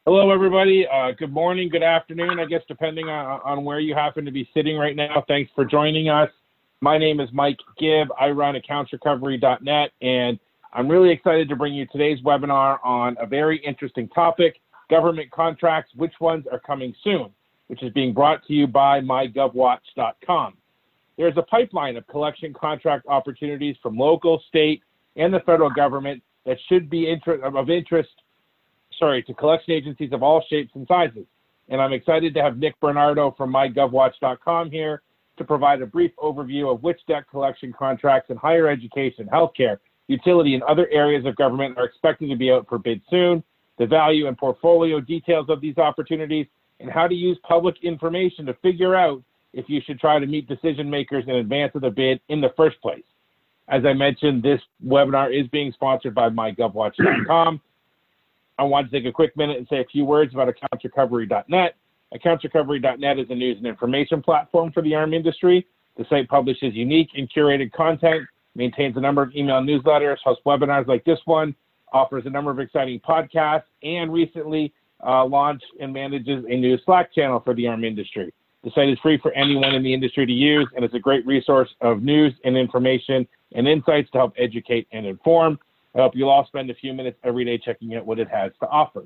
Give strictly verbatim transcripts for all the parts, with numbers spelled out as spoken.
Hello, everybody. Uh, good morning, good afternoon, I guess, depending on, on where you happen to be sitting right now. Thanks for joining us. My name is Mike Gibb. I run accounts recovery dot net, and I'm really excited to bring you today's webinar on a very interesting topic, government contracts, which ones are coming soon, which is being brought to you by my gov watch dot com. There's a pipeline of collection contract opportunities from local, state, and the federal government that should be inter- of interest sorry, to collection agencies of all shapes and sizes. And I'm excited to have Nick Bernardo from my gov watch dot com here to provide a brief overview of which debt collection contracts in higher education, healthcare, utility, and other areas of government are expected to be out for bid soon, the value and portfolio details of these opportunities, and how to use public information to figure out if you should try to meet decision makers in advance of the bid in the first place. As I mentioned, this webinar is being sponsored by my gov watch dot com. I want to take a quick minute and say a few words about accounts recovery dot net. accounts recovery dot net is a news and information platform for the A R M industry. The site publishes unique and curated content, maintains a number of email newsletters, hosts webinars like this one, offers a number of exciting podcasts, and recently uh, launched and manages a new Slack channel for the A R M industry. The site is free for anyone in the industry to use, and it's a great resource of news and information and insights to help educate and inform. I hope you'll all spend a few minutes every day checking out what it has to offer.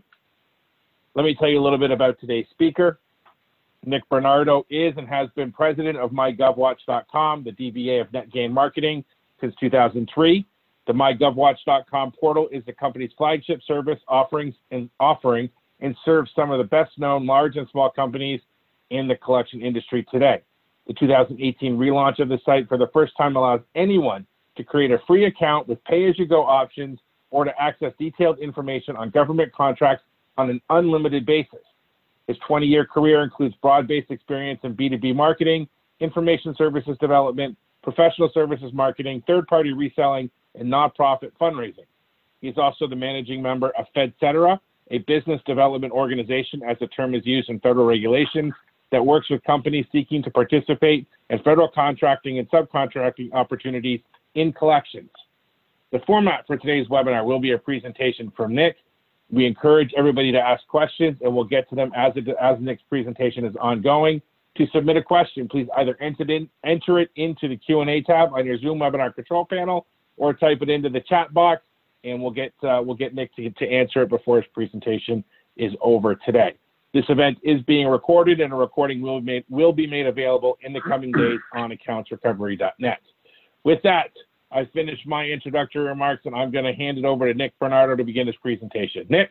Let me tell you a little bit about today's speaker. Nick Bernardo is and has been president of my gov watch dot com, the D B A of NetGain Marketing, since two thousand three. The my gov watch dot com portal is the company's flagship service offerings and offering and serves some of the best known large and small companies in the collection industry today. The two thousand eighteen relaunch of the site for the first time allows anyone to create a free account with pay-as-you-go options or to access detailed information on government contracts on an unlimited basis. His twenty-year career includes broad-based experience in B two B marketing, information services development, professional services marketing, third-party reselling, and nonprofit fundraising. He's also the managing member of FedCetera, a business development organization, as the term is used in federal regulations, that works with companies seeking to participate in federal contracting and subcontracting opportunities in collections. The format for today's webinar will be a presentation from Nick. We encourage everybody to ask questions, and we'll get to them as, it, as Nick's presentation is ongoing. To submit a question, please either enter it, in, enter it into the Q and A tab on your Zoom webinar control panel, or type it into the chat box, and we'll get uh, we'll get Nick to, to answer it before his presentation is over today. This event is being recorded, and a recording will be made, will be made available in the coming days on accounts recovery dot net. With that, I've finished my introductory remarks, and I'm going to hand it over to Nick Bernardo to begin his presentation. Nick?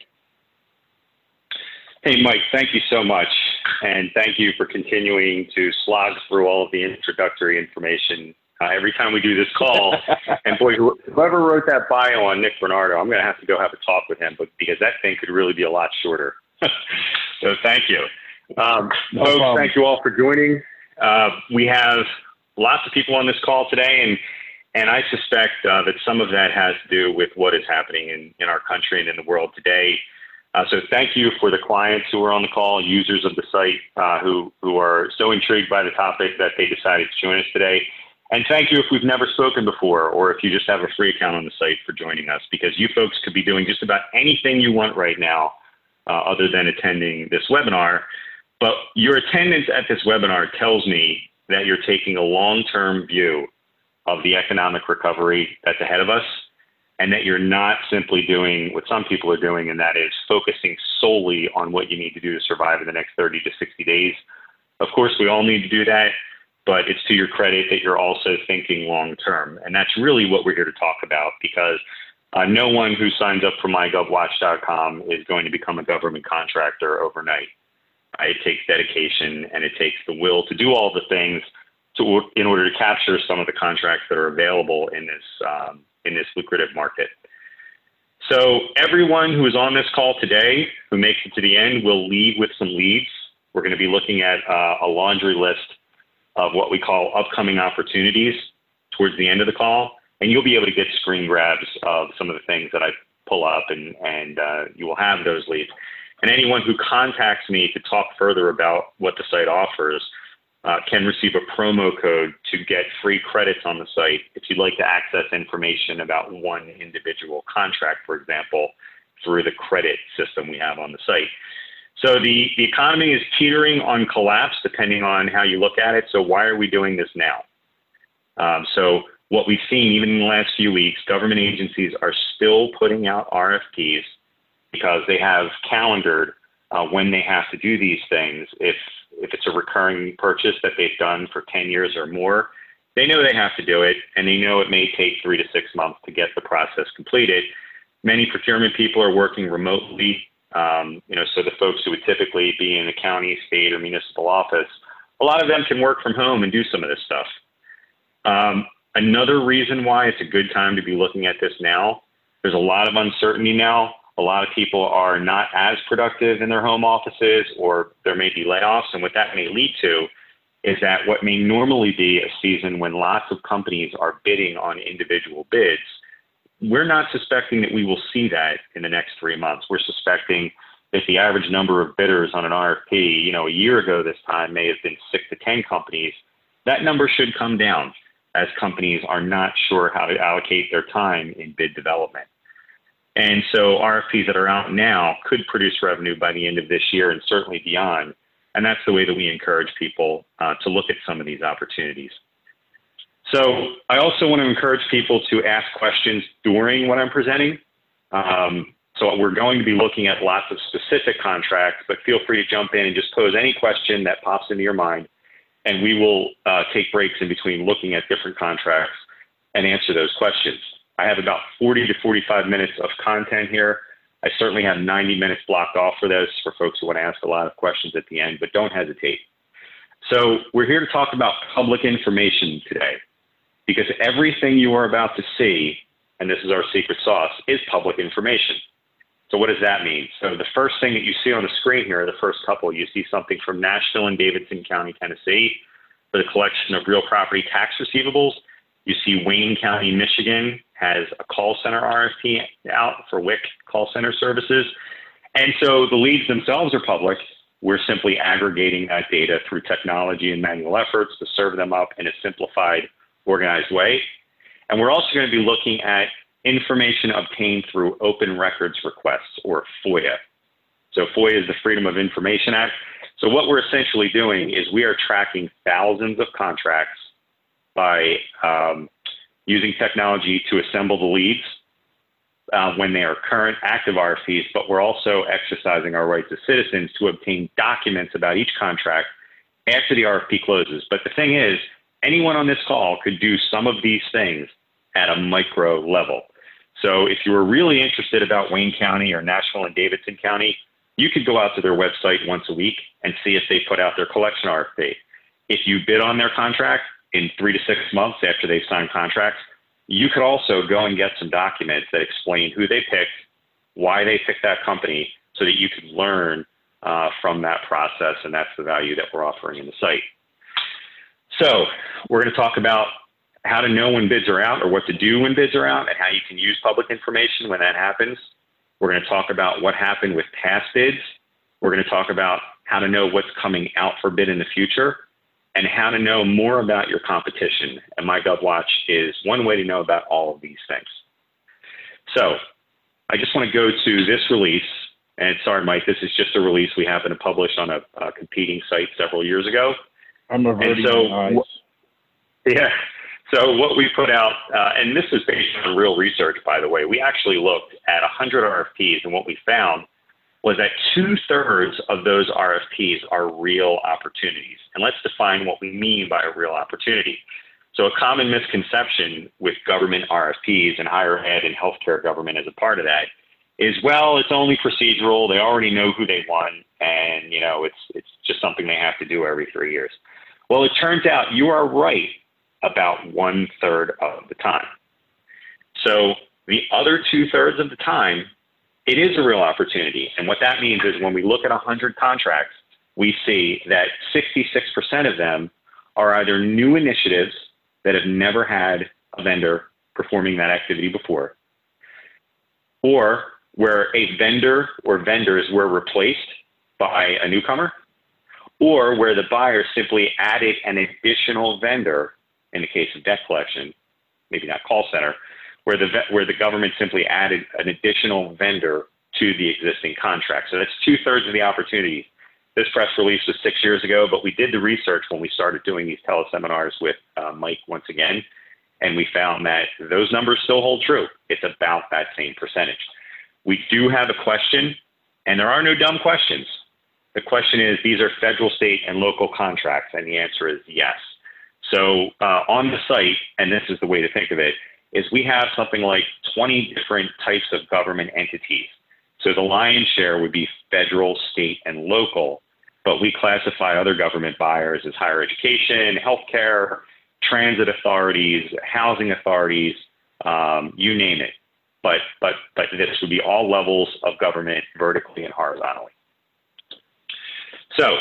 Hey, Mike, thank you so much. And thank you for continuing to slog through all of the introductory information uh, every time we do this call. And boy, whoever wrote that bio on Nick Bernardo, I'm going to have to go have a talk with him, but because that thing could really be a lot shorter. So thank you. Um, no folks, problem. Thank you all for joining. Uh, we have lots of people on this call today, and and I suspect uh, that some of that has to do with what is happening in, in our country and in the world today. Uh, so thank you for the clients who are on the call, users of the site uh, who, who are so intrigued by the topic that they decided to join us today. And thank you if we've never spoken before, or if you just have a free account on the site for joining us, because you folks could be doing just about anything you want right now uh, other than attending this webinar. But your attendance at this webinar tells me that you're taking a long-term view of the economic recovery that's ahead of us, and that you're not simply doing what some people are doing, and that is focusing solely on what you need to do to survive in the next thirty to sixty days. Of course, we all need to do that, but it's to your credit that you're also thinking long-term. And that's really what we're here to talk about, because uh, no one who signs up for my gov watch dot com is going to become a government contractor overnight. Uh, it takes dedication, and it takes the will to do all the things to, in order to capture some of the contracts that are available in this, um, in this lucrative market. So everyone who is on this call today who makes it to the end will leave with some leads. We're going to be looking at uh, a laundry list of what we call upcoming opportunities towards the end of the call, and you'll be able to get screen grabs of some of the things that I pull up, and, and uh, you will have those leads. And anyone who contacts me to talk further about what the site offers uh, can receive a promo code to get free credits on the site if you'd like to access information about one individual contract, for example, through the credit system we have on the site. So the, the economy is teetering on collapse, depending on how you look at it. So why are we doing this now? Um, so what we've seen, even in the last few weeks, government agencies are still putting out R F Ps because they have calendared uh, when they have to do these things. If, if it's a recurring purchase that they've done for ten years or more, they know they have to do it, and they know it may take three to six months to get the process completed. Many procurement people are working remotely. Um, you know, so the folks who would typically be in the county, state, or municipal office, a lot of them can work from home and do some of this stuff. Um, another reason why it's a good time to be looking at this now, there's a lot of uncertainty now. A lot of people are not as productive in their home offices, or there may be layoffs. And what that may lead to is that what may normally be a season when lots of companies are bidding on individual bids, we're not suspecting that we will see that in the next three months. We're suspecting that the average number of bidders on an R F P, you know, a year ago this time may have been six to ten companies. That number should come down as companies are not sure how to allocate their time in bid development. And so R F Ps that are out now could produce revenue by the end of this year and certainly beyond. And that's the way that we encourage people uh, to look at some of these opportunities. So I also want to encourage people to ask questions during what I'm presenting. Um, so we're going to be looking at lots of specific contracts, but feel free to jump in and just pose any question that pops into your mind. And we will uh, take breaks in between looking at different contracts and answer those questions. I have about forty to forty-five minutes of content here. I certainly have ninety minutes blocked off for this for folks who want to ask a lot of questions at the end, but don't hesitate. So we're here to talk about public information today, because everything you are about to see, and this is our secret sauce, is public information. So what does that mean? So the first thing that you see on the screen here, the first couple, you see something from Nashville and Davidson County, Tennessee, for the collection of real property tax receivables. You see Wayne County, Michigan has a call center R F P out for W I C call center services. And so the leads themselves are public. We're simply aggregating that data through technology and manual efforts to serve them up in a simplified, organized way. And we're also going to be looking at information obtained through open records requests, or FOIA. So FOIA is the Freedom of Information Act. So what we're essentially doing is we are tracking thousands of contracts by um, using technology to assemble the leads uh, when they are current active R F Ps, but we're also exercising our rights as citizens to obtain documents about each contract after the R F P closes. But the thing is, anyone on this call could do some of these things at a micro level. So if you were really interested about Wayne County or Nashville and Davidson County, you could go out to their website once a week and see if they put out their collection R F P. If you bid on their contract in three to six months after they've signed contracts, you could also go and get some documents that explain who they picked, why they picked that company, so that you could learn uh, from that process, and that's the value that we're offering in the site. So we're going to talk about how to know when bids are out, or what to do when bids are out, and how you can use public information when that happens. We're going to talk about what happened with past bids. We're going to talk about how to know what's coming out for bid in the future, and how to know more about your competition. And MyGovWatch is one way to know about all of these things. So I just want to go to this release. And sorry, Mike, this is just a release we happened to publish on a, a competing site several years ago. I'm averting so, my eyes. Yeah. So what we put out, uh, and this is based on real research, by the way, we actually looked at one hundred R F Ps, and what we found was that two-thirds of those R F Ps are real opportunities. And let's define what we mean by a real opportunity. So a common misconception with government R F Ps, and higher ed and healthcare government as a part of that, is, well, it's only procedural. They already know who they want, and you know, it's it's just something they have to do every three years. Well, it turns out you are right about one third of the time. So the other two thirds of the time, it is a real opportunity. And what that means is when we look at one hundred contracts, we see that sixty-six percent of them are either new initiatives that have never had a vendor performing that activity before, or where a vendor or vendors were replaced by a newcomer, or where the buyer simply added an additional vendor, in the case of debt collection, maybe not call center, where the, where the government simply added an additional vendor to the existing contract. So that's two thirds of the opportunity. This press release was six years ago, but we did the research when we started doing these teleseminars with uh, Mike once again, and we found that those numbers still hold true. It's about that same percentage. We do have a question, and there are no dumb questions. The question is, these are federal, state, and local contracts, and the answer is yes. So uh, on the site, and this is the way to think of it, is we have something like twenty different types of government entities. So the lion's share would be federal, state, and local, but we classify other government buyers as higher education, healthcare, transit authorities, housing authorities, um, you name it. But, but, but this would be all levels of government vertically and horizontally. So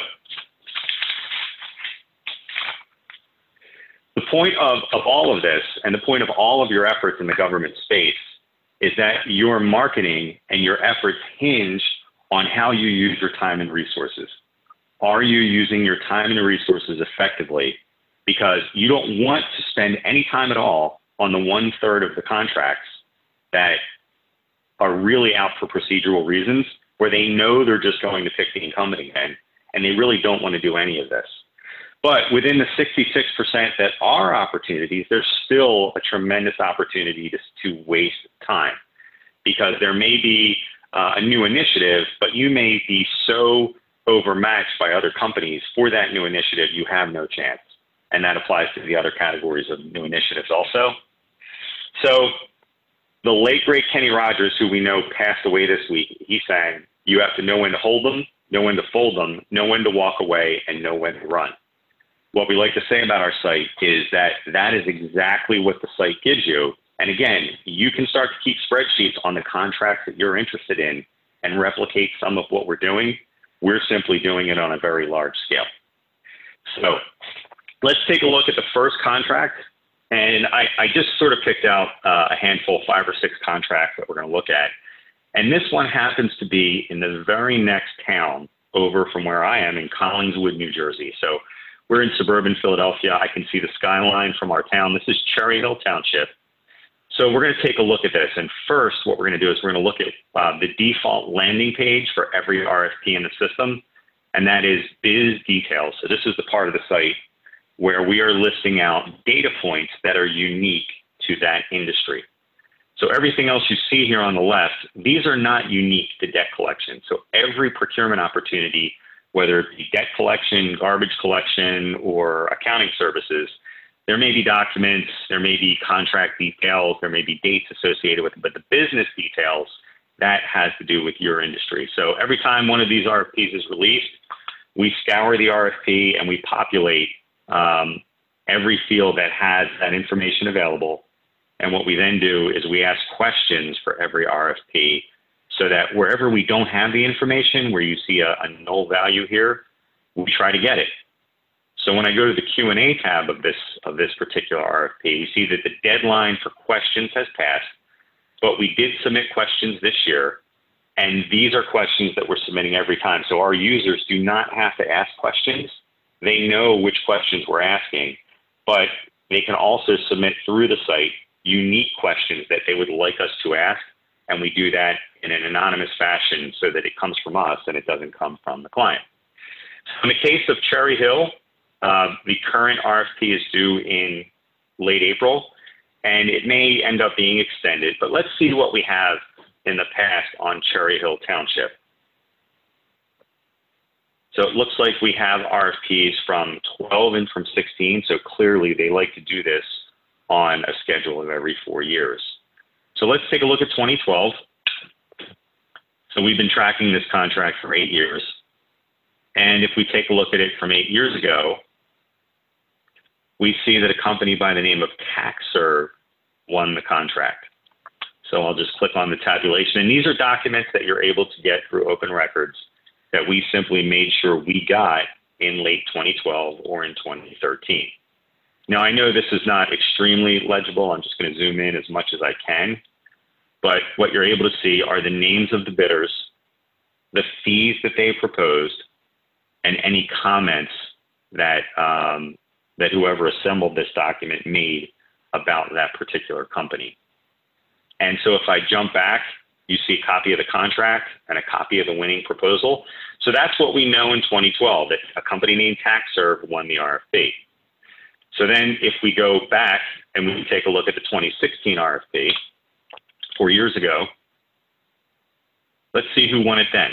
the point of, of all of this, and the point of all of your efforts in the government space, is that your marketing and your efforts hinge on how you use your time and resources. Are you using your time and resources effectively? Because you don't want to spend any time at all on the one third of the contracts that are really out for procedural reasons, where they know they're just going to pick the incumbent again, and they really don't want to do any of this. But within the sixty-six percent that are opportunities, there's still a tremendous opportunity to, to waste time, because there may be uh, a new initiative, but you may be so overmatched by other companies for that new initiative, you have no chance. And that applies to the other categories of new initiatives also. So the late, great Kenny Rogers, who we know passed away this week, he sang, you have to know when to hold them, know when to fold them, know when to walk away, and know when to run. What we like to say about our site is that that is exactly what the site gives you. And again, you can start to keep spreadsheets on the contracts that you're interested in and replicate some of what we're doing. We're simply doing it on a very large scale. So let's take a look at the first contract. And I, I just sort of picked out uh, a handful, five or six contracts that we're going to look at. And this one happens to be in the very next town over from where I am in Collingswood, New Jersey. So we're in suburban Philadelphia. I can see the skyline from our town. This is Cherry Hill Township. So we're going to take a look at this. And first, what we're going to do is we're going to look at uh, the default landing page for every R F P in the system, and that is Biz Details. So this is the part of the site where we are listing out data points that are unique to that industry. So everything else you see here on the left, these are not unique to debt collection. So every procurement opportunity, whether it be debt collection, garbage collection, or accounting services, there may be documents, there may be contract details, there may be dates associated with it, but the business details, that has to do with your industry. So every time one of these R F Ps is released, we scour the R F P and we populate um, every field that has that information available. And what we then do is we ask questions for every R F P, so that wherever we don't have the information, where you see a, a null value here, we try to get it. So when I go to the Q and A tab of this, of this particular R F P, you see that the deadline for questions has passed, but we did submit questions this year, and these are questions that we're submitting every time. So our users do not have to ask questions. They know which questions we're asking, but they can also submit through the site unique questions that they would like us to ask, and we do that in an anonymous fashion so that it comes from us and it doesn't come from the client. In the case of Cherry Hill, uh, the current R F P is due in late April, and it may end up being extended, but let's see what we have in the past on Cherry Hill Township. So it looks like we have R F Ps from twelve and from sixteen, so clearly they like to do this on a schedule of every four years. So let's take a look at twenty twelve. So we've been tracking this contract for eight years. And if we take a look at it from eight years ago, we see that a company by the name of TaxServe won the contract. So I'll just click on the tabulation. And these are documents that you're able to get through Open Records that we simply made sure we got in late twenty twelve or in twenty thirteen. Now, I know this is not extremely legible. I'm just going to zoom in as much as I can. But what you're able to see are the names of the bidders, the fees that they proposed, and any comments that, um, that whoever assembled this document made about that particular company. And so if I jump back you see a copy of the contract and a copy of the winning proposal. So that's what we know in twenty twelve, that a company named TaxServe won the R F P. So then if we go back and we take a look at the twenty sixteen R F P, four years ago, let's see who won it then.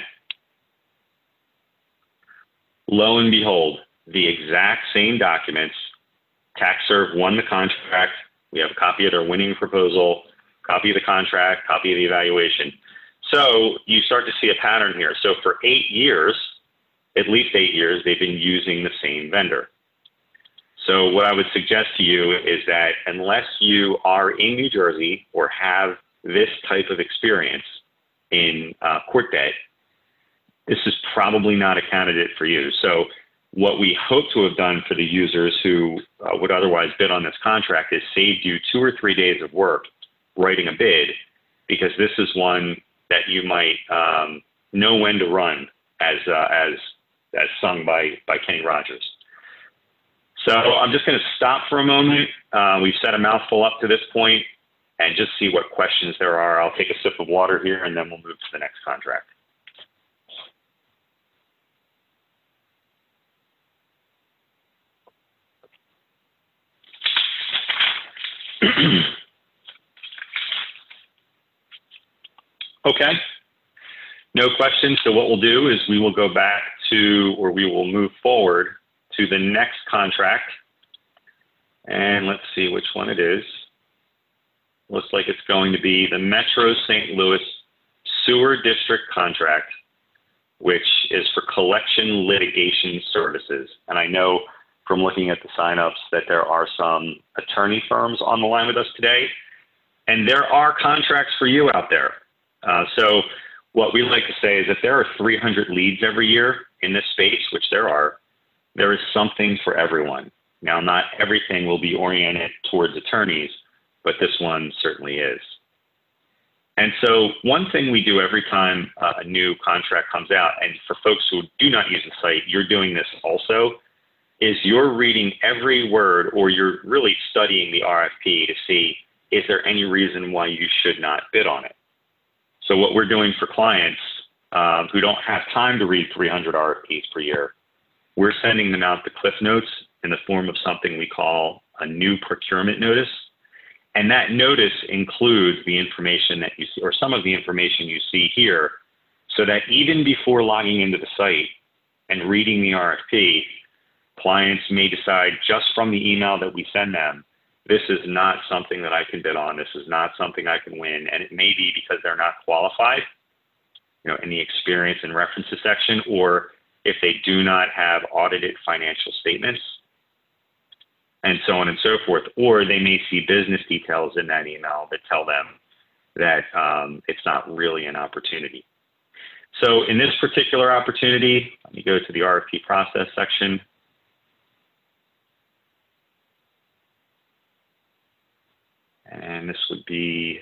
Lo and behold, the exact same documents. TaxServe won the contract. We have a copy of their winning proposal, copy of the contract, copy of the evaluation. So you start to see a pattern here. So for eight years, at least eight years, they've been using the same vendor. So what I would suggest to you is that unless you are in New Jersey or have this type of experience in uh, court debt, this is probably not a candidate for you. So what we hope to have done for the users who uh, would otherwise bid on this contract is saved you two or three days of work writing a bid, because this is one that you might um, know when to run, as uh, as as sung by by Kenny Rogers. So I'm just going to stop for a moment. Uh, we've said a mouthful up to this point, and just see what questions there are. I'll take a sip of water here, and then we'll move to the next contract. Okay, no questions. So what we'll do is we will go back to, or we will move forward to the next contract. And let's see which one it is. Looks like it's going to be the Metro Saint Louis Sewer District contract, which is for collection litigation services. And I know from looking at the signups that there are some attorney firms on the line with us today, and there are contracts for you out there. Uh, so what we like to say is if there are three hundred leads every year in this space, which there are, there is something for everyone. Now, not everything will be oriented towards attorneys, but this one certainly is. And so one thing we do every time uh, a new contract comes out, and for folks who do not use the site, you're doing this also, is you're reading every word, or you're really studying the R F P to see, is there any reason why you should not bid on it? So what we're doing for clients um, who don't have time to read three hundred R F Ps per year, we're sending them out the Cliff Notes in the form of something we call a new procurement notice. And that notice includes the information that you see, or some of the information you see here, so that even before logging into the site and reading the R F P, clients may decide just from the email that we send them, this is not something that I can bid on. This is not something I can win. And it may be because they're not qualified, you know, in the experience and references section, or if they do not have audited financial statements, and so on and so forth. Or they may see business details in that email that tell them that um, it's not really an opportunity. So in this particular opportunity, let me go to the R F P process section. And this would be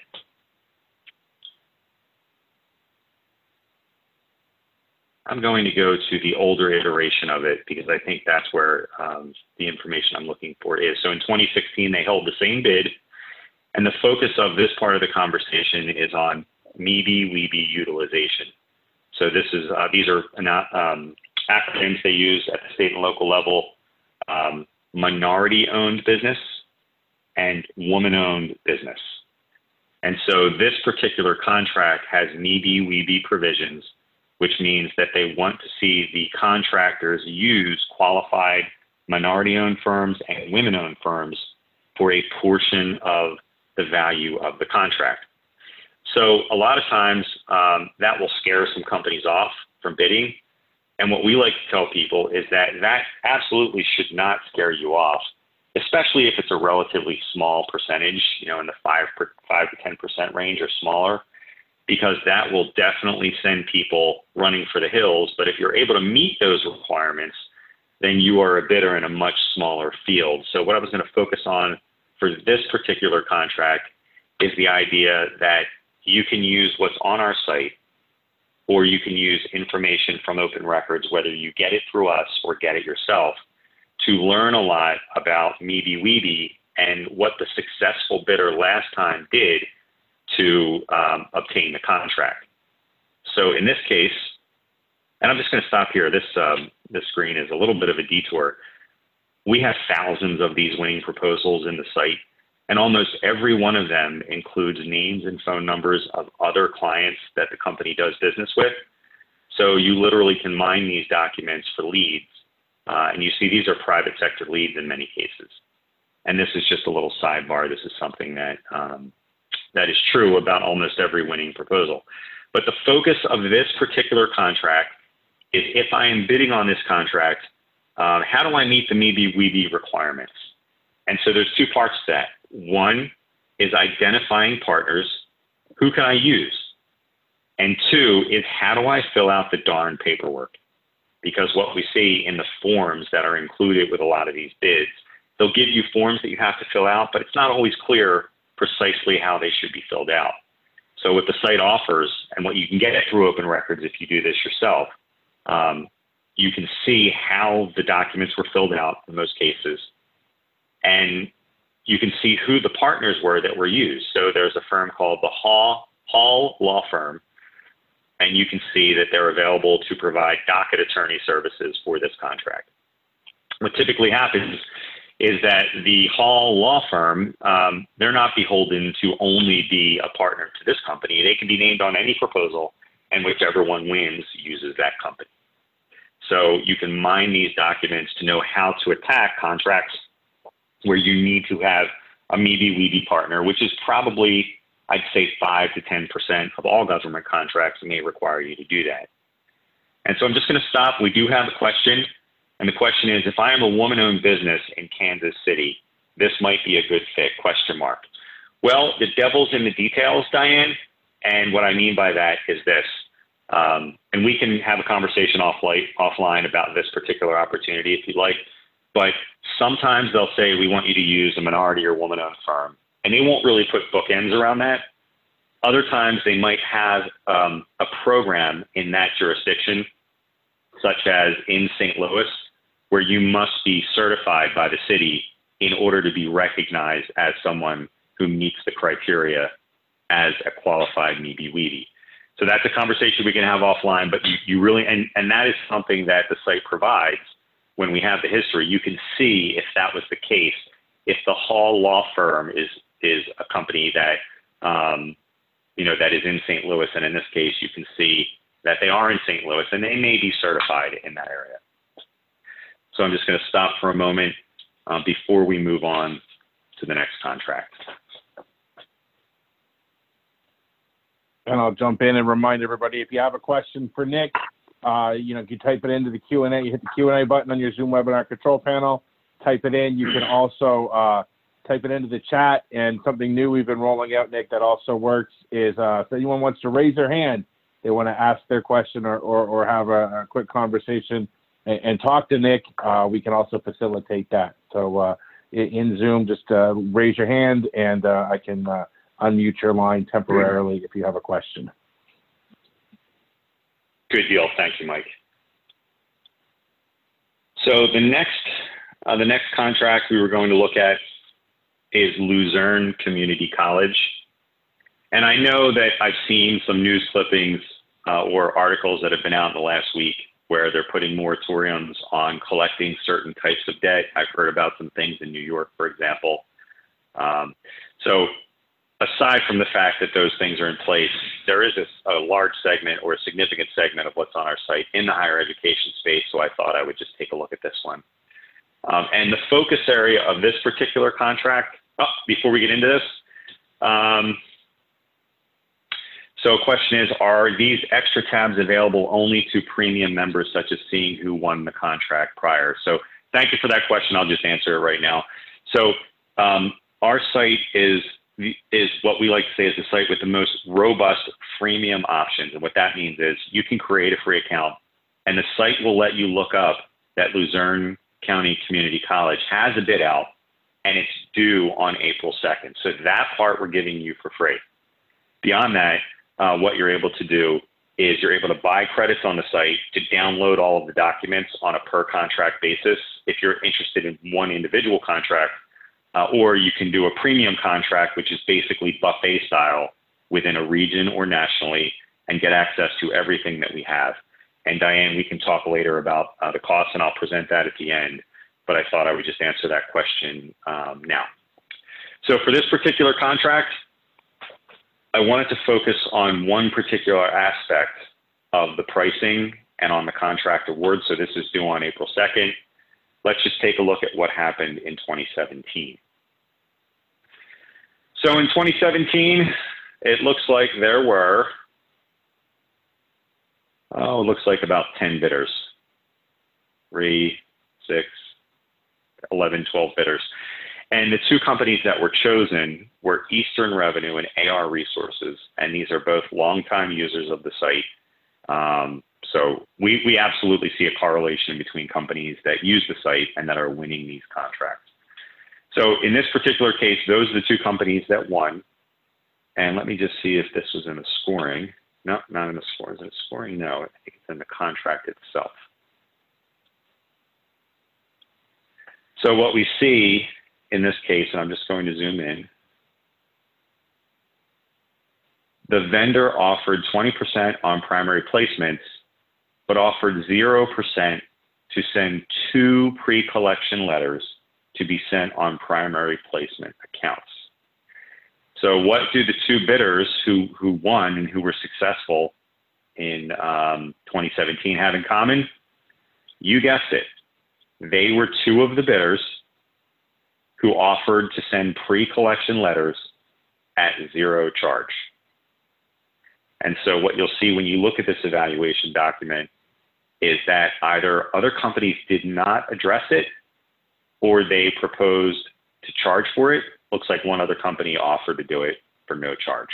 I'm going to go to the older iteration of it because I think that's where um, the information I'm looking for is. So in twenty sixteen, they held the same bid, and the focus of this part of the conversation is on M E B W E B utilization. So this is uh, these are not um, acronyms they use at the state and local level: um, minority-owned business and woman-owned business. And so this particular contract has M E B W E B provisions, which means that they want to see the contractors use qualified minority-owned firms and women-owned firms for a portion of the value of the contract. So a lot of times um, that will scare some companies off from bidding. And what we like to tell people is that that absolutely should not scare you off, especially if it's a relatively small percentage, you know, in the five, per, five to ten percent range or smaller, because that will definitely send people running for the hills. But if you're able to meet those requirements, then you are a bidder in a much smaller field. So what I was going to focus on for this particular contract is the idea that you can use what's on our site, or you can use information from open records, whether you get it through us or get it yourself, to learn a lot about M E B W E B and what the successful bidder last time did to um, obtain the contract. So in this case, and I'm just going to stop here. This, um, this screen is a little bit of a detour. We have thousands of these winning proposals in the site, and almost every one of them includes names and phone numbers of other clients that the company does business with. So you literally can mine these documents for leads. Uh, and you see these are private sector leads in many cases. And this is just a little sidebar. This is something that, um, that is true about almost every winning proposal. But the focus of this particular contract is, if I am bidding on this contract, uh, how do I meet the M E B W E B requirements? And so there's two parts to that. One is identifying partners. Who can I use? And two is, how do I fill out the darn paperwork? Because what we see in the forms that are included with a lot of these bids, they'll give you forms that you have to fill out, but it's not always clear precisely how they should be filled out. So what the site offers, and what you can get through Open Records if you do this yourself, um, you can see how the documents were filled out in most cases. And you can see who the partners were that were used. So there's a firm called the Hall, Hall Law Firm, and you can see that they're available to provide docket attorney services for this contract. What typically happens is that the Hall Law Firm, um, they're not beholden to only be a partner to this company. They can be named on any proposal, and whichever one wins uses that company. So you can mine these documents to know how to attack contracts where you need to have a M E B W E B partner, which is probably, I'd say, five to ten percent of all government contracts may require you to do that. And so I'm just going to stop. We do have a question. And the question is, if I am a woman-owned business in Kansas City, this might be a good fit, question mark. Well, the devil's in the details, Diane. And what I mean by that is this. Um, and we can have a conversation offline, offline about this particular opportunity if you'd like. But sometimes they'll say, we want you to use a minority or woman-owned firm. And they won't really put bookends around that. Other times they might have um, a program in that jurisdiction, such as in Saint Louis, where you must be certified by the city in order to be recognized as someone who meets the criteria as a qualified M E B W E B. So that's a conversation we can have offline, but you, you really, and, and that is something that the site provides. When we have the history, you can see if that was the case, if the Hall Law Firm is, is a company that, um, you know, that is in Saint Louis. And in this case, you can see that they are in Saint Louis and they may be certified in that area. So I'm just going to stop for a moment um, before we move on to the next contract. And I'll jump in and remind everybody, if you have a question for Nick, uh, you know, you type it into the Q and A, you hit the Q and A button on your Zoom webinar control panel, type it in. You can also uh, type it into the chat. And something new we've been rolling out, Nick, that also works is uh, if anyone wants to raise their hand, they want to ask their question or, or, or have a, a quick conversation and, and talk to Nick, uh, we can also facilitate that. So uh, in Zoom, just uh, raise your hand and uh, I can uh, unmute your line temporarily if you have a question. Good deal. Thank you, Mike. So the next, uh, the next contract we were going to look at is Luzerne Community College. And I know that I've seen some news clippings uh, or articles that have been out in the last week where they're putting moratoriums on collecting certain types of debt. I've heard about some things in New York, for example. Um, so aside from the fact that those things are in place, there is a, a large segment or a significant segment of what's on our site in the higher education space. So I thought I would just take a look at this one. Um, and the focus area of this particular contract, oh, before we get into this, um, so a question is, are these extra tabs available only to premium members, such as seeing who won the contract prior? So thank you for that question. I'll just answer it right now. So um, our site is, is what we like to say is the site with the most robust freemium options. And what that means is you can create a free account and the site will let you look up that Luzerne County Community College has a bid out and it's due on April second. So that part we're giving you for free. Beyond that, Uh, what you're able to do is you're able to buy credits on the site to download all of the documents on a per contract basis if you're interested in one individual contract, uh, or you can do a premium contract, which is basically buffet style, within a region or nationally and get access to everything that we have. And Diane, we can talk later about uh, the costs, and I'll present that at the end, but I thought I would just answer that question um, now. So for this particular contract, I wanted to focus on one particular aspect of the pricing and on the contract award. So this is due on April second. Let's just take a look at what happened in twenty seventeen. So in twenty seventeen, it looks like there were, oh, it looks like about ten bidders, three, six, eleven, twelve bidders. And the two companies that were chosen were Eastern Revenue and A R Resources. And these are both longtime users of the site. Um, so we, we absolutely see a correlation between companies that use the site and that are winning these contracts. So in this particular case, those are the two companies that won. And let me just see if this was in the scoring. No, not in the scoring. Is it scoring? No, I think it's in the contract itself. So what we see in this case, and I'm just going to zoom in, the vendor offered twenty percent on primary placements, but offered zero percent to send two pre-collection letters to be sent on primary placement accounts. So what do the two bidders who, who won and who were successful in um, twenty seventeen have in common? You guessed it. They were two of the bidders who offered to send pre-collection letters at zero charge. And so what you'll see when you look at this evaluation document is that either other companies did not address it or they proposed to charge for it. Looks like one other company offered to do it for no charge.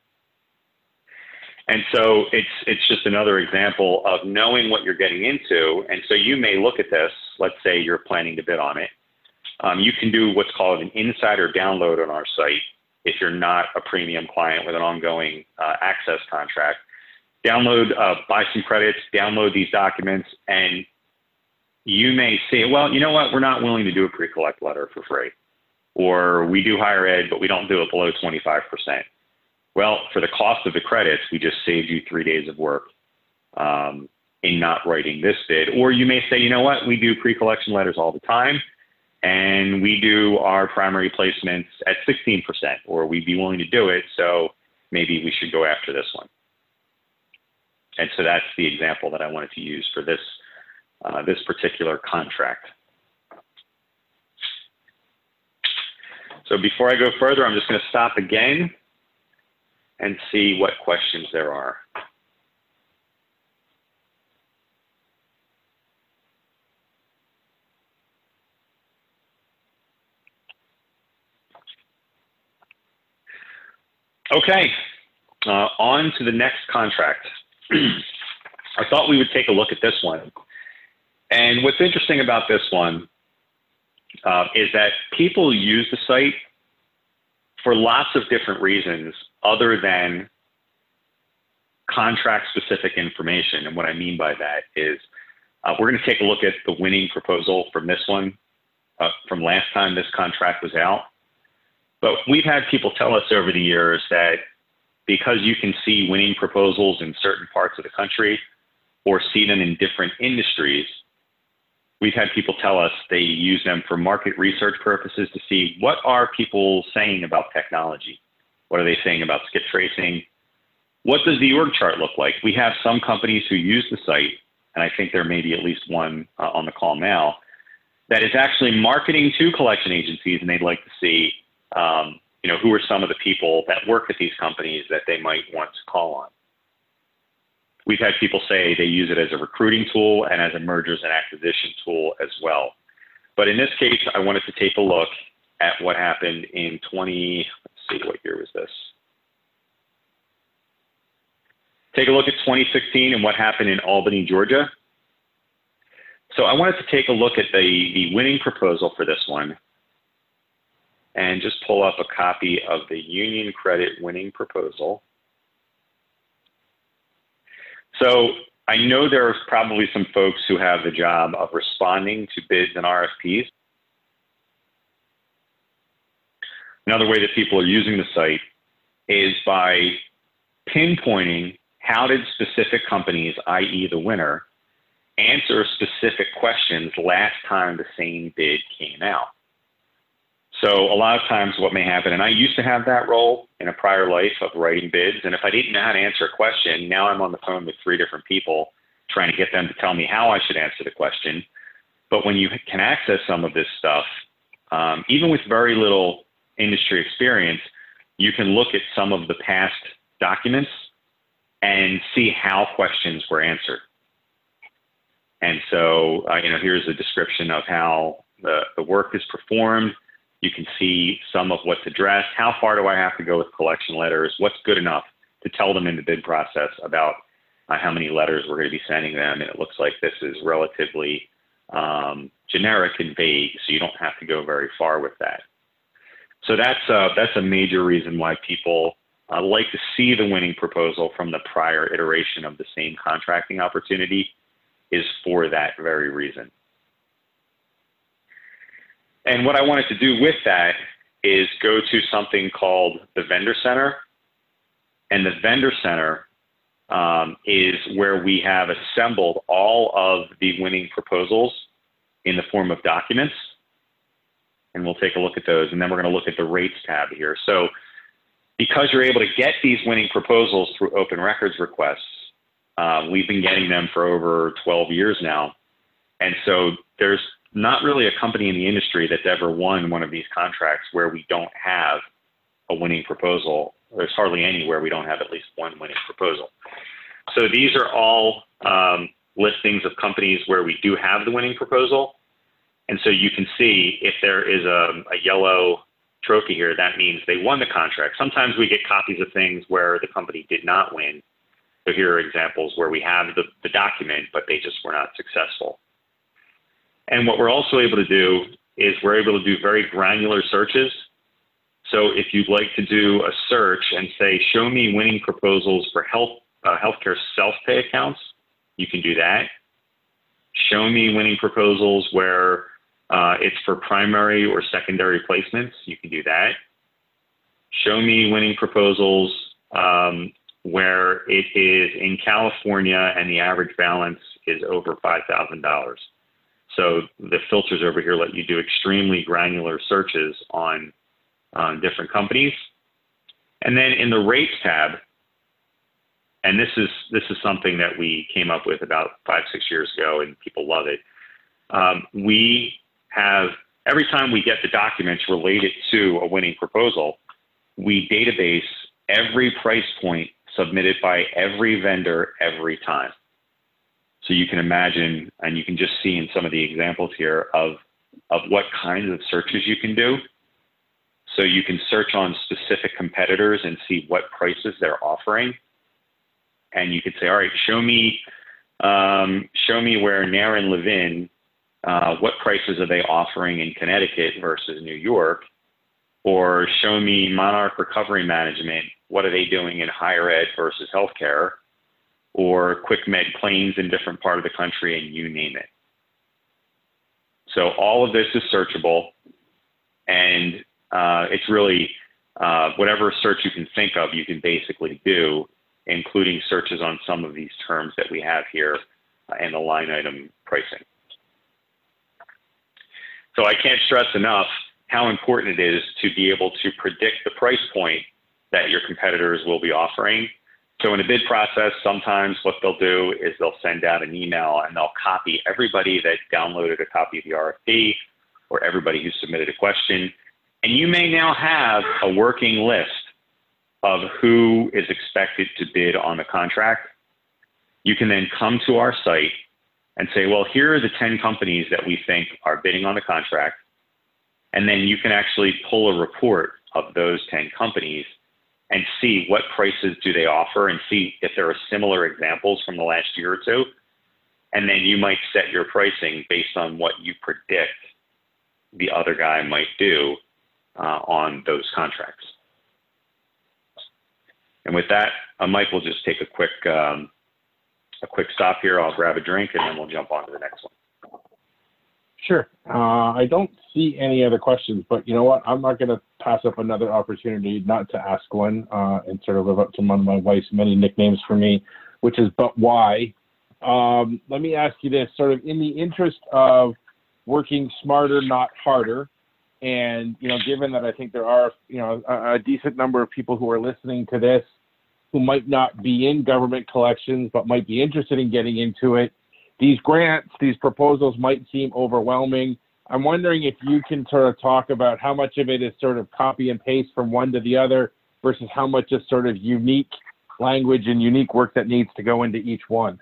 And so it's, it's just another example of knowing what you're getting into. And so you may look at this, let's say you're planning to bid on it. Um, you can do what's called an insider download on our site if you're not a premium client with an ongoing uh, access contract. Download, uh, buy some credits, download these documents, and you may say, well, you know what, we're not willing to do a pre-collect letter for free. Or we do higher ed, but we don't do it below twenty-five percent. Well, for the cost of the credits, we just saved you three days of work um, in not writing this bid. Or you may say, you know what, we do pre-collection letters all the time, and we do our primary placements at sixteen percent, or we'd be willing to do it, so maybe we should go after this one. And so that's the example that I wanted to use for this, uh, this particular contract. So before I go further, I'm just going to stop again and see what questions there are. Okay, uh, on to the next contract. I thought we would take a look at this one. And what's interesting about this one uh, is that people use the site for lots of different reasons other than contract-specific information. And what I mean by that is uh, we're going to take a look at the winning proposal from this one, uh, from last time this contract was out. But we've had people tell us over the years that because you can see winning proposals in certain parts of the country or see them in different industries, we've had people tell us they use them for market research purposes to see what are people saying about technology. What are they saying about skip tracing? What does the org chart look like? We have some companies who use the site, and I think there may be at least one uh, on the call now, that is actually marketing to collection agencies, and they'd like to see um, you know, who are some of the people that work at these companies that they might want to call on. We've had people say they use it as a recruiting tool and as a mergers and acquisition tool as well. But in this case, I wanted to take a look at what happened in twenty, let's see, what year was this? Take a look at twenty sixteen and what happened in Albany, Georgia. So I wanted to take a look at the, the winning proposal for this one and just pull up a copy of the Union Credit winning proposal. So I know there are probably some folks who have the job of responding to bids and R F Ps. Another way that people are using the site is by pinpointing how did specific companies, that is the winner, answer specific questions last time the same bid came out. So a lot of times what may happen, and I used to have that role in a prior life of writing bids, and if I didn't know how to answer a question, now I'm on the phone with three different people trying to get them to tell me how I should answer the question. But when you can access some of this stuff, um, even with very little industry experience, you can look at some of the past documents and see how questions were answered. And so, uh, you know, here's a description of how the, the work is performed. You can see some of what's addressed. How far do I have to go with collection letters? What's good enough to tell them in the bid process about uh, how many letters we're going to be sending them? And it looks like this is relatively um, generic and vague, so you don't have to go very far with that. So that's, uh, that's a major reason why people uh, like to see the winning proposal from the prior iteration of the same contracting opportunity, is for that very reason. And what I wanted to do with that is go to something called the Vendor Center. And the Vendor Center um, is where we have assembled all of the winning proposals in the form of documents. And we'll take a look at those. And then we're going to look at the rates tab here. So because you're able to get these winning proposals through open records requests, uh, we've been getting them for over twelve years now. And so there's not really a company in the industry that's ever won one of these contracts where we don't have a winning proposal. There's hardly any where we don't have at least one winning proposal. So these are all um, listings of companies where we do have the winning proposal. And so you can see if there is a, a yellow trophy here, that means they won the contract. Sometimes we get copies of things where the company did not win. So here are examples where we have the, the document, but they just were not successful. And what we're also able to do is we're able to do very granular searches. So if you'd like to do a search and say, show me winning proposals for health, uh, healthcare self-pay accounts, you can do that. Show me winning proposals where uh, it's for primary or secondary placements, you can do that. Show me winning proposals um, where it is in California and the average balance is over five thousand dollars. So the filters over here let you do extremely granular searches on, on different companies. And then in the rates tab, and this is, this is something that we came up with about five, six years ago, and people love it. Um, we have, every time we get the documents related to a winning proposal, we database every price point submitted by every vendor every time. So you can imagine, and you can just see in some of the examples here of, of what kinds of searches you can do. So you can search on specific competitors and see what prices they're offering. And you could say, all right, show me, um, show me where Nair and Levin, uh, what prices are they offering in Connecticut versus New York? Or show me Monarch Recovery Management, what are they doing in higher ed versus healthcare? Or Quick Med Claims in different part of the country, and you name it. So all of this is searchable, and uh, it's really uh, whatever search you can think of, you can basically do, including searches on some of these terms that we have here uh, and the line item pricing. So I can't stress enough how important it is to be able to predict the price point that your competitors will be offering. So in a bid process, sometimes what they'll do is they'll send out an email and they'll copy everybody that downloaded a copy of the R F P or everybody who submitted a question. And you may now have a working list of who is expected to bid on the contract. You can then come to our site and say, well, here are the ten companies that we think are bidding on the contract. And then you can actually pull a report of those ten companies and see what prices do they offer and see if there are similar examples from the last year or two. And then you might set your pricing based on what you predict the other guy might do uh, on those contracts. And with that, uh, Mike will just take a quick, um, a quick stop here. I'll grab a drink and then we'll jump on to the next one. Sure. Uh, I don't see any other questions, but you know what? I'm not going to pass up another opportunity not to ask one uh, and sort of live up to one of my wife's many nicknames for me, which is "But why?" Um, let me ask you this: sort of in the interest of working smarter, not harder, and you know, given that I think there are you know a, a decent number of people who are listening to this who might not be in government collections but might be interested in getting into it. These grants, these proposals might seem overwhelming. I'm wondering if you can sort of talk about how much of it is sort of copy and paste from one to the other versus how much is sort of unique language and unique work that needs to go into each one.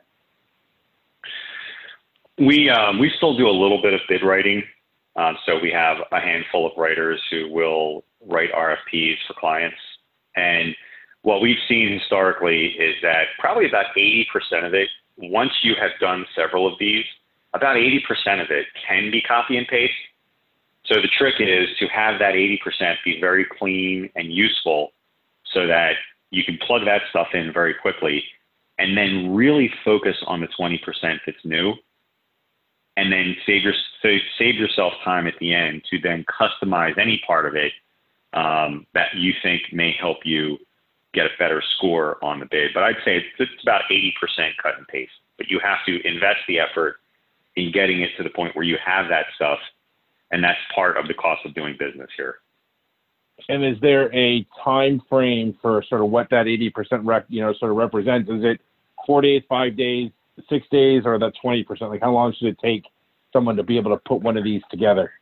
We, um, we still do a little bit of bid writing. Um, so we have a handful of writers who will write R F Ps for clients. And what we've seen historically is that probably about eighty percent of it, once you have done several of these, about eighty percent of it can be copy and paste. So the trick is to have that eighty percent be very clean and useful so that you can plug that stuff in very quickly and then really focus on the twenty percent that's new, and then save, your, save, save yourself time at the end to then customize any part of it um, that you think may help you get a better score on the bid. But I'd say it's, it's about eighty percent cut and paste, but you have to invest the effort in getting it to the point where you have that stuff. And that's part of the cost of doing business here. And is there a time frame for sort of what that eighty percent rec, you know, sort of represents? Is it four days, five days, six days, or that twenty percent? Like how long should it take someone to be able to put one of these together?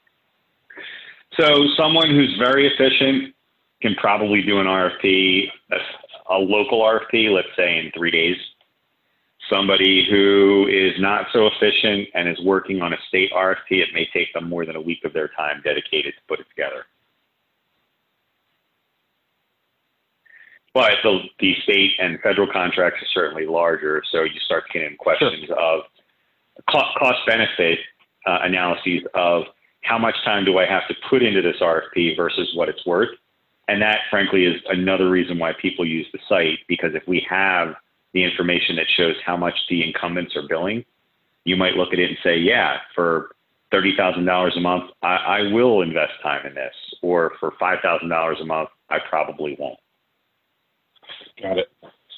So someone who's very efficient can probably do an R F P, a local R F P, let's say in three days. Somebody who is not so efficient and is working on a state R F P, it may take them more than a week of their time dedicated to put it together. But the, the state and federal contracts are certainly larger, so you start getting questions sure. of cost, cost benefit uh, analyses of how much time do I have to put into this R F P versus what it's worth. And that, frankly, is another reason why people use the site, because if we have the information that shows how much the incumbents are billing, you might look at it and say, yeah, for thirty thousand dollars a month, I, I will invest time in this. Or for five thousand dollars a month, I probably won't. Got it.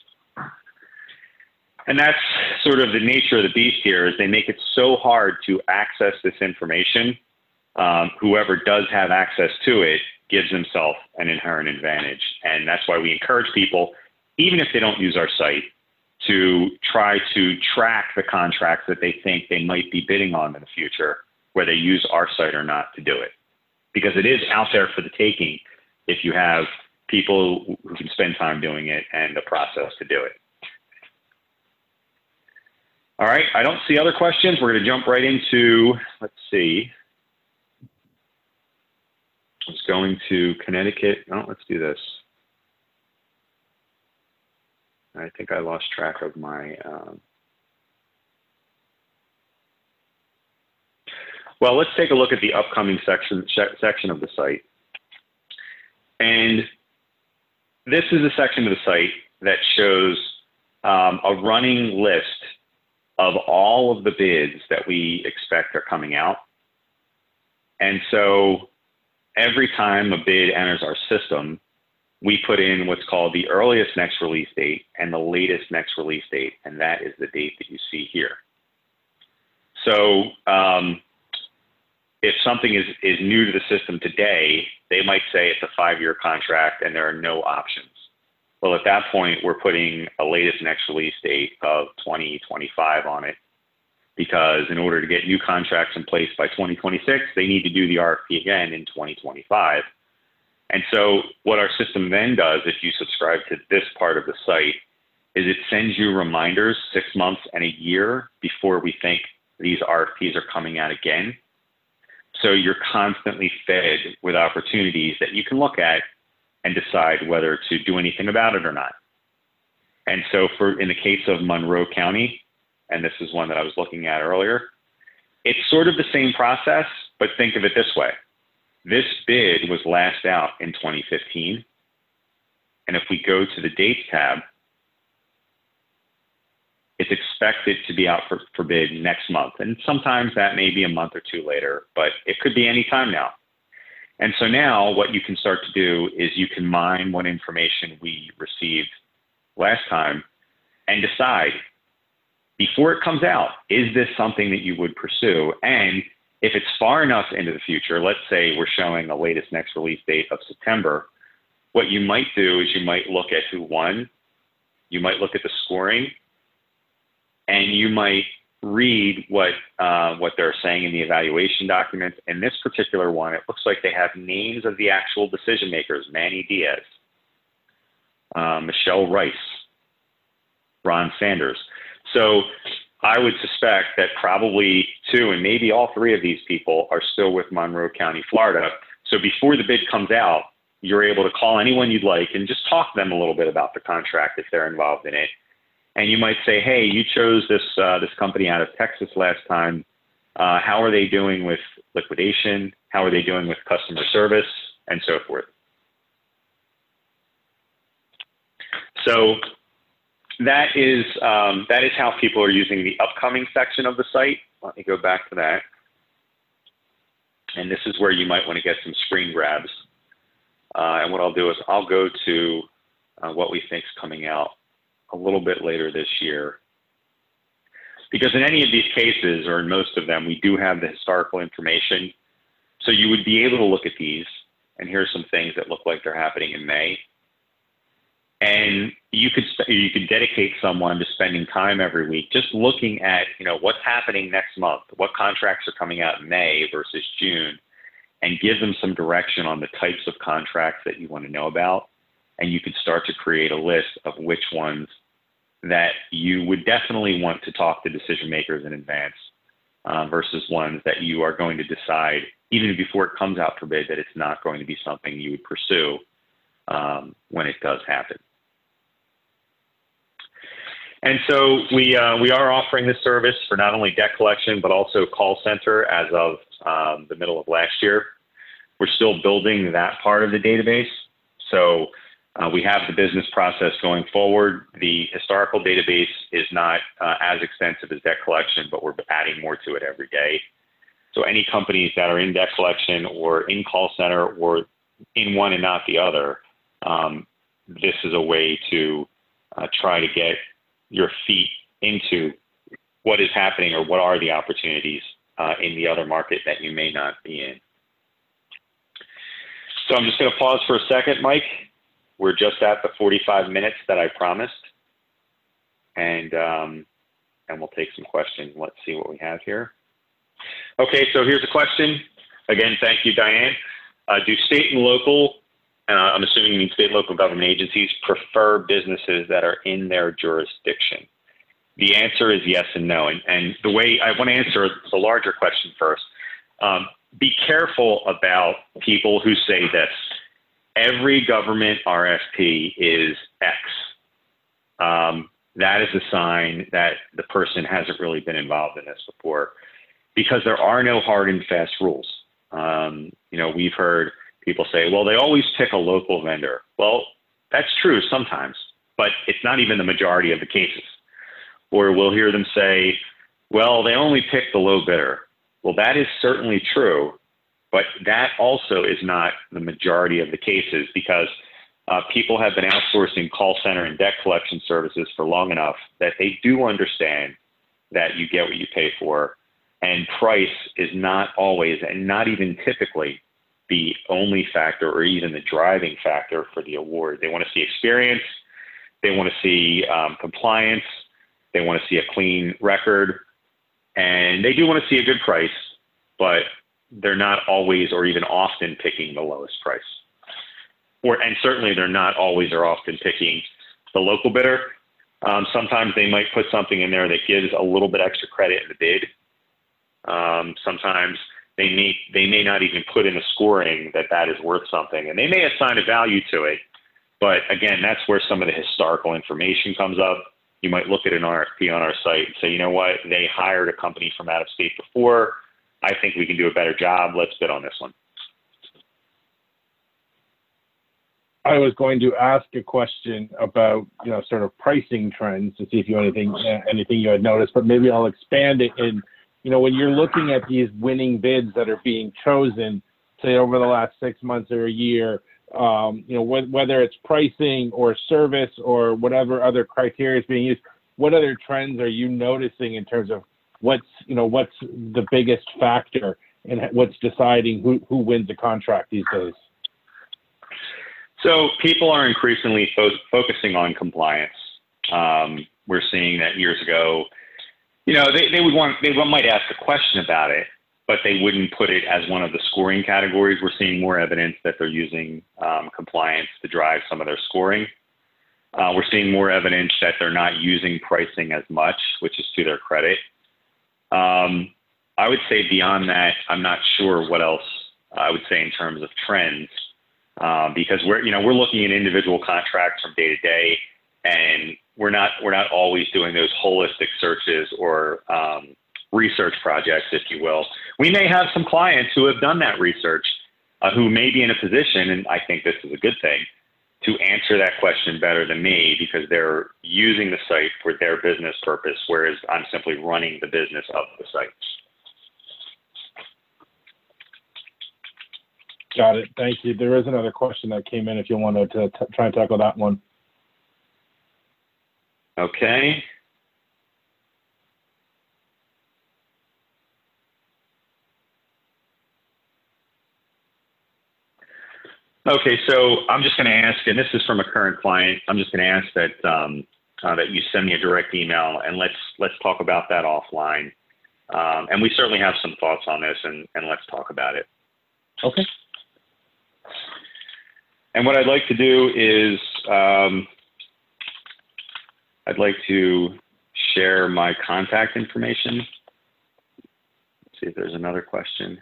And that's sort of the nature of the beast here, is they make it so hard to access this information. Um, whoever does have access to it gives himself an inherent advantage. And that's why we encourage people, even if they don't use our site, to try to track the contracts that they think they might be bidding on in the future, whether they use our site or not to do it. Because it is out there for the taking if you have people who can spend time doing it and the process to do it. All right, I don't see other questions. We're going to jump right into, let's see. I was going to Connecticut. Oh, let's do this. I think I lost track of my, um... well, let's take a look at the upcoming section, section of the site. And this is a section of the site that shows um, a running list of all of the bids that we expect are coming out. And so every time a bid enters our system, we put in what's called the earliest next release date and the latest next release date, and that is the date that you see here. So um, if something is, is new to the system today, they might say it's a five-year contract and there are no options. Well, at that point, we're putting a latest next release date of twenty twenty-five on it, because in order to get new contracts in place by twenty twenty-six, they need to do the R F P again in twenty twenty-five. And so what our system then does, if you subscribe to this part of the site, is it sends you reminders six months and a year before we think these R F Ps are coming out again. So you're constantly fed with opportunities that you can look at and decide whether to do anything about it or not. And so for in the case of Monroe County, and this is one that I was looking at earlier, it's sort of the same process, but think of it this way. This bid was last out in twenty fifteen. And if we go to the dates tab, it's expected expect it to be out for, for bid next month. And sometimes that may be a month or two later, but it could be any time now. And so now what you can start to do is you can mine what information we received last time and decide before it comes out, is this something that you would pursue? And if it's far enough into the future, let's say we're showing the latest next release date of September, what you might do is you might look at who won, you might look at the scoring, and you might read what uh, what they're saying in the evaluation documents. In this particular one, it looks like they have names of the actual decision makers: Manny Diaz, uh, Michelle Rice, Ron Sanders. So I would suspect that probably two and maybe all three of these people are still with Monroe County, Florida. So before the bid comes out, you're able to call anyone you'd like and just talk to them a little bit about the contract if they're involved in it. And you might say, hey, you chose this uh, this company out of Texas last time. Uh, how are they doing with liquidation? How are they doing with customer service? And so forth. So that is, um, that is how people are using the upcoming section of the site. Let me go back to that. And this is where you might want to get some screen grabs. Uh, and what I'll do is I'll go to uh, what we think is coming out a little bit later this year. Because in any of these cases, or in most of them, we do have the historical information. So you would be able to look at these, and here's some things that look like they're happening in May. And you could you could dedicate someone to spending time every week just looking at, you know, what's happening next month, what contracts are coming out in May versus June, and give them some direction on the types of contracts that you want to know about. And you could start to create a list of which ones that you would definitely want to talk to decision makers in advance uh, versus ones that you are going to decide, even before it comes out for bid, that it's not going to be something you would pursue um, when it does happen. And so we, uh, we are offering this service for not only debt collection, but also call center as of um, the middle of last year. We're still building that part of the database. So uh, we have the business process going forward. The historical database is not uh, as extensive as debt collection, but we're adding more to it every day. So any companies that are in debt collection or in call center or in one and not the other, um, this is a way to uh, try to get your feet into what is happening or what are the opportunities uh, in the other market that you may not be in. So I'm just going to pause for a second, Mike. We're just at the forty-five minutes that I promised, and um, and we'll take some questions. Let's see what we have here. Okay, so here's a question. Again, thank you, Diane. Uh, do state and local, uh, I'm assuming you mean state and local government agencies, prefer businesses that are in their jurisdiction? The answer is yes and no. And, and the way I want to answer the larger question first, um, be careful about people who say this. Every government R F P is X. Um, that is a sign that the person hasn't really been involved in this before, because there are no hard and fast rules. Um, you know, we've heard people say, well, they always pick a local vendor. Well, that's true sometimes, but it's not even the majority of the cases. Or we'll hear them say, well, they only pick the low bidder. Well, that is certainly true, but that also is not the majority of the cases, because uh, people have been outsourcing call center and debt collection services for long enough that they do understand that you get what you pay for. And price is not always, and not even typically, the only factor or even the driving factor for the award. They want to see experience. They want to see um, compliance. They want to see a clean record. And they do want to see a good price, but they're not always or even often picking the lowest price. Or, and certainly they're not always or often picking the local bidder. Um, sometimes they might put something in there that gives a little bit extra credit in the bid. Um, sometimes they may, they may not even put in a scoring that that is worth something, and they may assign a value to it. But again, that's where some of the historical information comes up. You might look at an R F P on our site and say, you know what, they hired a company from out of state before. I think we can do a better job. Let's bid on this one. I was going to ask a question about, you know, sort of pricing trends to see if you anything uh, anything you had noticed, but maybe I'll expand it. In, you know, when you're looking at these winning bids that are being chosen, say over the last six months or a year, um, you know, wh- whether it's pricing or service or whatever other criteria is being used, what other trends are you noticing in terms of what's, you know, what's the biggest factor and what's deciding who, who wins a contract these days? So people are increasingly fo- focusing on compliance. Um, we're seeing that years ago, you know, they, they would want, they might ask a question about it, but they wouldn't put it as one of the scoring categories. We're seeing more evidence that they're using um, compliance to drive some of their scoring. Uh, we're seeing more evidence that they're not using pricing as much, which is to their credit. Um, I would say beyond that, I'm not sure what else I would say in terms of trends, um, because we're, you know, we're looking at individual contracts from day to day, and we're not, we're not always doing those holistic searches or um, research projects, if you will. We may have some clients who have done that research, uh, who may be in a position, and I think this is a good thing, to answer that question better than me because they're using the site for their business purpose, whereas I'm simply running the business of the site. Got it. Thank you. There is another question that came in if you wanted to t- try and tackle that one. Okay. Okay, so I'm just going to ask, and this is from a current client, I'm just going to ask that um, uh, that you send me a direct email, and let's let's talk about that offline. Um, and we certainly have some thoughts on this, and, and let's talk about it. Okay. And what I'd like to do is um, I'd like to share my contact information. Let's see if there's another question.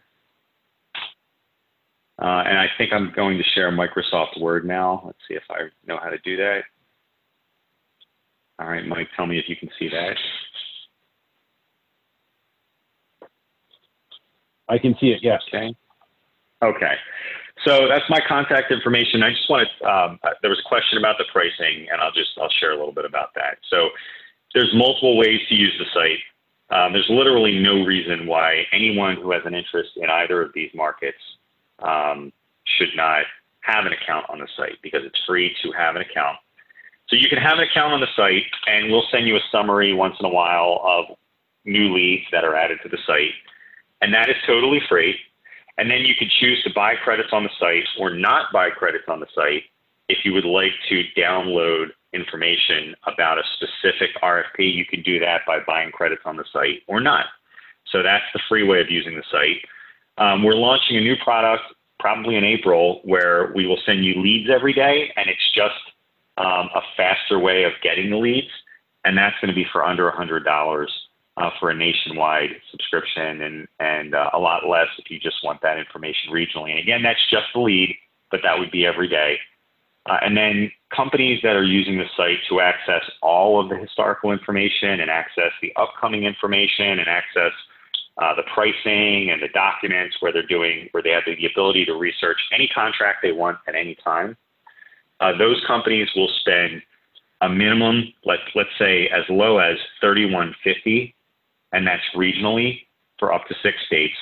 Uh, and I think I'm going to share Microsoft Word now. Let's see if I know how to do that. All right, Mike, tell me if you can see that. I can see it, yes. Okay. Okay. So that's my contact information. I just wanted, um, there was a question about the pricing, and I'll just, I'll share a little bit about that. So there's multiple ways to use the site. Um, there's literally no reason why anyone who has an interest in either of these markets um, should not have an account on the site, because it's free to have an account. So you can have an account on the site, and we'll send you a summary once in a while of new leads that are added to the site. And that is totally free. And then you can choose to buy credits on the site or not buy credits on the site if you would like to download information about a specific R F P. You can do that by buying credits on the site or not. So that's the free way of using the site. Um, we're launching a new product probably in April where we will send you leads every day, and it's just um, a faster way of getting the leads. And that's going to be for under one hundred dollars. Uh, for a nationwide subscription, and, and uh, a lot less if you just want that information regionally. And again, that's just the lead, but that would be every day. Uh, and then companies that are using the site to access all of the historical information and access the upcoming information and access uh, the pricing and the documents where they're doing, where they have the ability to research any contract they want at any time. Uh, those companies will spend a minimum, let's, let's say as low as thirty-one fifty, and that's regionally for up to six states.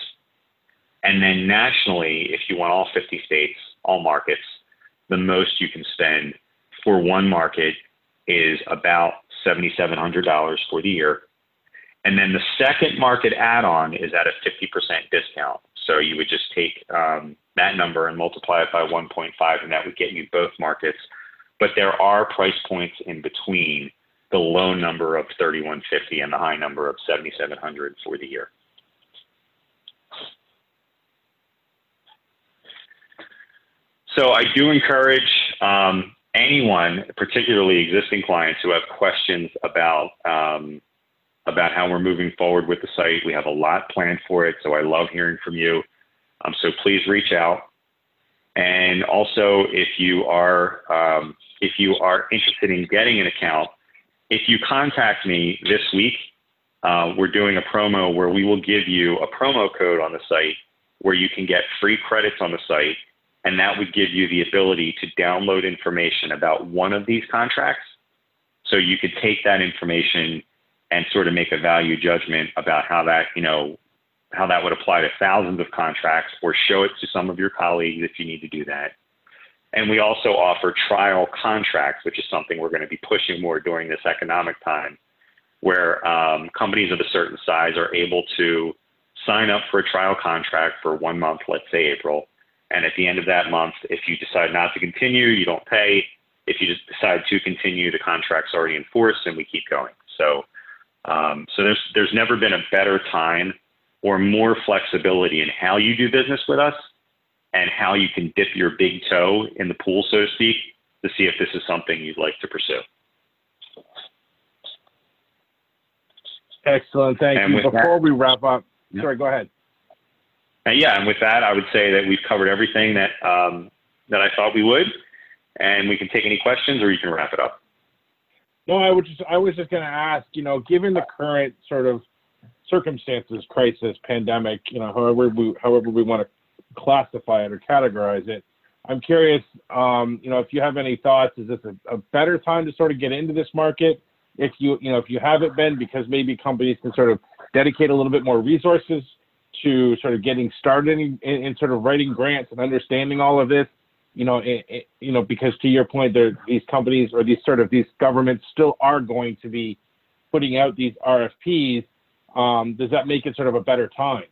And then nationally, if you want all fifty states, all markets, the most you can spend for one market is about seven thousand seven hundred dollars for the year. And then the second market add-on is at a fifty percent discount. So you would just take um, that number and multiply it by one point five, and that would get you both markets. But there are price points in between the low number of thirty-one fifty and the high number of seven thousand seven hundred for the year. So I do encourage um, anyone, particularly existing clients, who have questions about um, about how we're moving forward with the site. We have a lot planned for it, so I love hearing from you. Um, so please reach out. And also, if you are um, if you are interested in getting an account, if you contact me this week, uh, we're doing a promo where we will give you a promo code on the site where you can get free credits on the site and that would give you the ability to download information about one of these contracts. So you could take that information and sort of make a value judgment about how that, you know, how that would apply to thousands of contracts, or show it to some of your colleagues if you need to do that. And we also offer trial contracts, which is something we're going to be pushing more during this economic time, where um, companies of a certain size are able to sign up for a trial contract for one month, let's say April. And at the end of that month, if you decide not to continue, you don't pay. If you just decide to continue, the contract's already in force and we keep going. So, um, so there's, there's never been a better time or more flexibility in how you do business with us and how you can dip your big toe in the pool, so to speak, to see if this is something you'd like to pursue. Excellent. Thank and you. Before that, we wrap up, yeah. sorry, go ahead. And yeah, and with that, I would say that we've covered everything that um, that I thought we would, and we can take any questions, or you can wrap it up. No, I was just I was just going to ask, you know, given the current sort of circumstances, crisis, pandemic, you know, however we however we want to classify it or categorize it, I'm curious, um, you know, if you have any thoughts. Is this a, a better time to sort of get into this market? If you you know if you haven't been, because maybe companies can sort of dedicate a little bit more resources to sort of getting started in, in, in sort of writing grants and understanding all of this, you know, it, it, you know, because to your point, there these companies or these sort of these governments still are going to be putting out these R F Ps. Um, does that make it sort of a better time?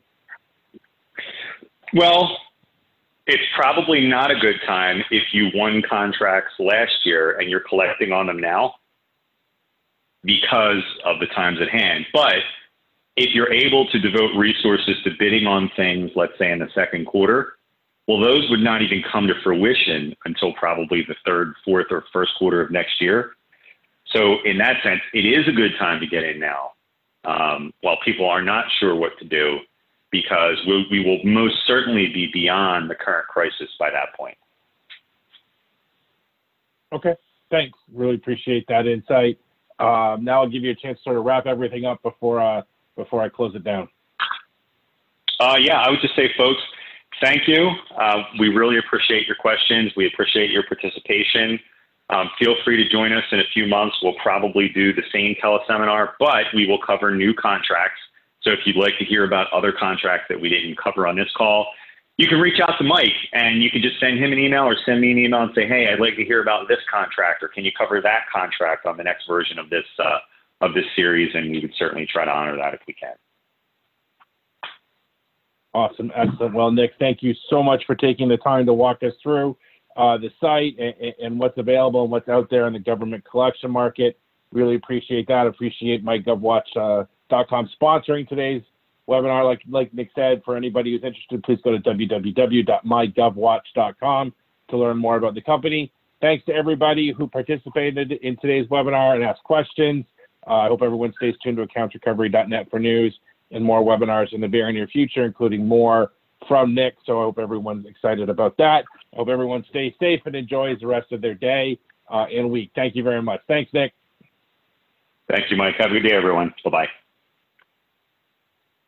Well, it's probably not a good time if you won contracts last year and you're collecting on them now because of the times at hand. But if you're able to devote resources to bidding on things, let's say in the second quarter, well, those would not even come to fruition until probably the third, fourth, or first quarter of next year. So in that sense, it is a good time to get in now, um, while people are not sure what to do, because we, we will most certainly be beyond the current crisis by that point. Okay, thanks. Really appreciate that insight. Um, now I'll give you a chance to sort of wrap everything up before uh, before I close it down. Uh, yeah, I would just say, folks, thank you. Uh, we really appreciate your questions. We appreciate your participation. Um, feel free to join us in a few months. We'll probably do the same teleseminar, but we will cover new contracts. So if you'd like to hear about other contracts that we didn't cover on this call, you can reach out to Mike and you can just send him an email or send me an email and say, hey, I'd like to hear about this contract, or can you cover that contract on the next version of this, uh, of this series? And we would certainly try to honor that if we can. Awesome. Excellent. Well, Nick, thank you so much for taking the time to walk us through uh, the site and, and what's available and what's out there in the government collection market. Really appreciate that. Appreciate my GovWatch dot com sponsoring today's webinar. Like, like Nick said, for anybody who's interested, please go to w w w dot my gov watch dot com to learn more about the company. Thanks to everybody who participated in today's webinar and asked questions. Uh, I hope everyone stays tuned to accounts recovery dot net for news and more webinars in the very near future, including more from Nick. So I hope everyone's excited about that. I hope everyone stays safe and enjoys the rest of their day uh, and week. Thank you very much. Thanks, Nick. Thank you, Mike. Have a good day, everyone. Bye-bye.